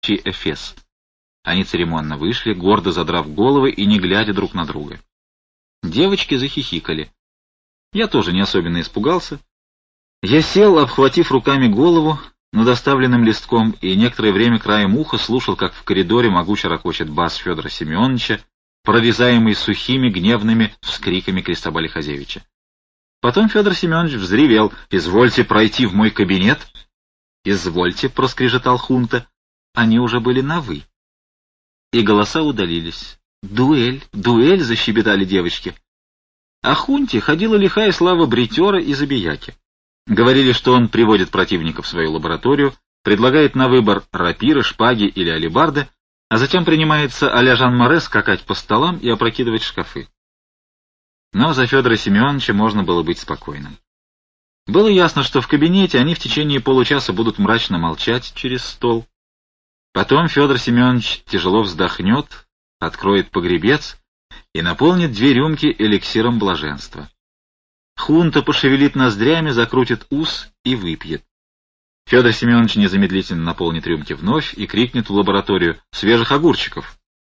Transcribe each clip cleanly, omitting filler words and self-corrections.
Эфес. Они церемонно вышли, гордо задрав головы и не глядя друг на друга. Девочки захихикали. Я тоже не особенно испугался. Я сел, обхватив руками голову над оставленным листком, и некоторое время краем уха слушал, как в коридоре могуче ракочет бас Федора Семеновича, прорезаемый сухими гневными вскриками Кристобаля Хазевича. Потом Федор Семенович взревел: «Извольте пройти в мой кабинет!» «Извольте!» — проскрежетал Хунта. Они уже были на «вы». И голоса удалились. «Дуэль! Дуэль!» — защебетали девочки. О Хунте ходила лихая слава бритера и забияки. Говорили, что он приводит противника в свою лабораторию, предлагает на выбор рапиры, шпаги или алебарды, а затем принимается а-ля Жан-Море скакать по столам и опрокидывать шкафы. Но за Федора Семеновича можно было быть спокойным. Было ясно, что в кабинете они в течение получаса будут мрачно молчать через стол. Потом Федор Семенович тяжело вздохнет, откроет погребец и наполнит 2 рюмки эликсиром блаженства. Хунта пошевелит ноздрями, закрутит ус и выпьет. Федор Семенович незамедлительно наполнит рюмки вновь и крикнет в лабораторию: «Свежих огурчиков!».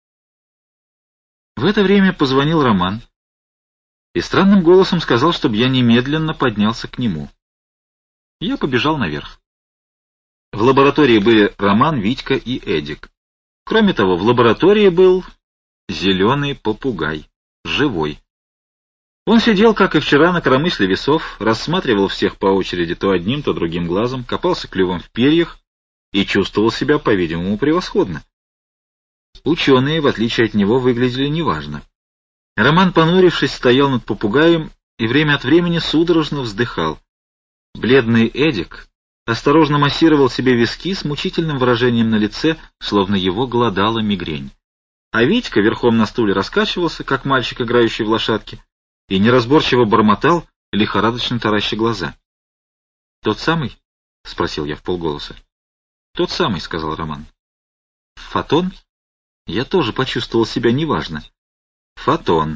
В это время позвонил Роман и странным голосом сказал, чтобы я немедленно поднялся к нему. Я побежал наверх. В лаборатории были Роман, Витька и Эдик. Кроме того, в лаборатории был зеленый попугай, живой. Он сидел, как и вчера, на коромысле весов, рассматривал всех по очереди то одним, то другим глазом, копался клювом в перьях и чувствовал себя, по-видимому, превосходно. Ученые, в отличие от него, выглядели неважно. Роман, понурившись, стоял над попугаем и время от времени судорожно вздыхал. Бледный Эдик осторожно массировал себе виски с мучительным выражением на лице, словно его глодала мигрень. А Витька верхом на стуле раскачивался, как мальчик, играющий в лошадки, и неразборчиво бормотал, лихорадочно тараща глаза. — Тот самый? — спросил я вполголоса. — Тот самый, — сказал Роман. — Фотон? Я тоже почувствовал себя неважно. — Фотон.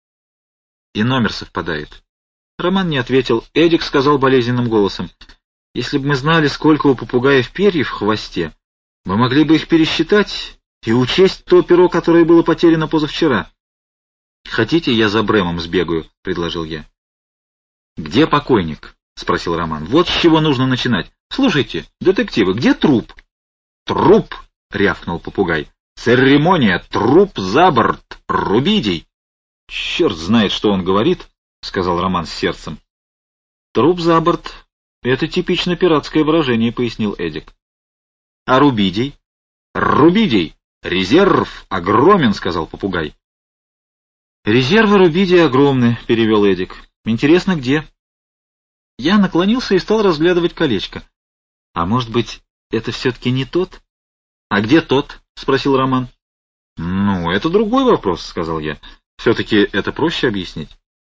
И номер совпадает. Роман не ответил. Эдик сказал болезненным голосом: — Если бы мы знали, сколько у попугаев перьев в хвосте, мы могли бы их пересчитать и учесть то перо, которое было потеряно позавчера. — Хотите, я за Брэмом сбегаю? — предложил я. — Где покойник? — спросил Роман. — Вот с чего нужно начинать. Слушайте, детективы, где труп? — Труп! — рявкнул попугай. — Церемония! Труп за борт! Рубидий! — Черт знает, что он говорит, — сказал Роман с сердцем. — Труп за борт — это типично пиратское выражение, — пояснил Эдик. — А Рубидий? — Рубидий! Резерв огромен, — сказал попугай. — Резервы Рубидия огромны, — перевел Эдик. — Интересно, где? Я наклонился и стал разглядывать колечко. — А может быть, это все-таки не тот? — А где тот? — спросил Роман. — Ну, это другой вопрос, — сказал я. — Все-таки это проще объяснить.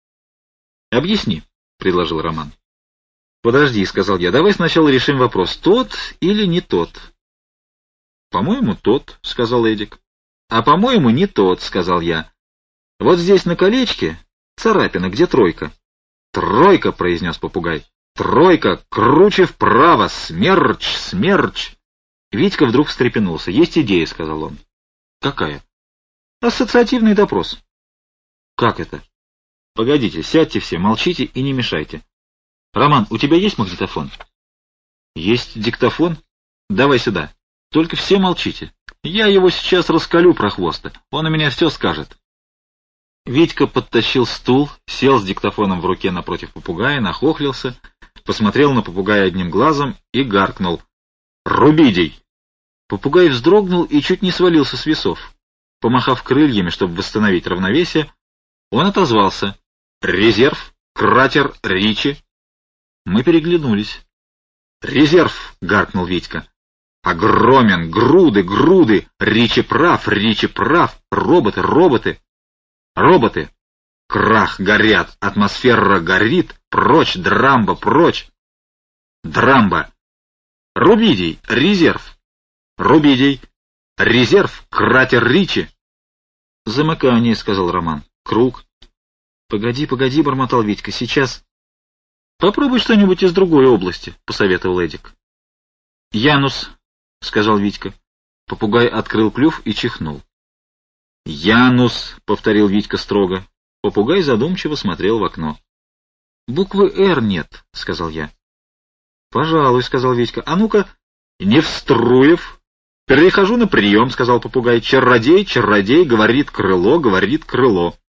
— Объясни, — предложил Роман. — Подожди, — сказал я, — давай сначала решим вопрос, тот или не тот. — По-моему, тот, — сказал Эдик. — А по-моему, не тот, — сказал я. — Вот здесь на колечке царапина, где тройка? — Тройка, — произнес попугай. — Тройка, круче вправо, смерч, смерч. Витька вдруг встрепенулся. — Есть идея, — сказал он. — Какая? — Ассоциативный допрос. — Как это? — Погодите, сядьте все, молчите и не мешайте. — Роман, у тебя есть магнитофон? — Есть диктофон? Давай сюда. Только все молчите. Я его сейчас раскалю, прохвоста. Он у меня все скажет. Витька подтащил стул, сел с диктофоном в руке напротив попугая, нахохлился, посмотрел на попугая одним глазом и гаркнул: «Рубидий!». Попугай вздрогнул и чуть не свалился с весов. Помахав крыльями, чтобы восстановить равновесие, он отозвался: «Резерв, кратер Ричи». Мы переглянулись. «Резерв!» — гаркнул Витька. «Огромен! Груды, груды! Ричи прав, роботы, роботы! Роботы! Крах, горят, атмосфера горит, прочь, Драмба, прочь! Драмба! Рубидий, резерв! Рубидий, резерв, кратер Ричи!» «Замыкание», — сказал Роман. «Круг». «Погоди, погоди», — бормотал Витька, — «сейчас...» «Попробуй что-нибудь из другой области», — посоветовал Эдик. «Янус», — сказал Витька. Попугай открыл клюв и чихнул. «Янус», — повторил Витька строго. Попугай задумчиво смотрел в окно. «Буквы «Р» нет», — сказал я. «Пожалуй», — сказал Витька. «А ну-ка, Невструев». «Перехожу на прием», — сказал попугай. «Чародей, чародей, говорит крыло, говорит крыло».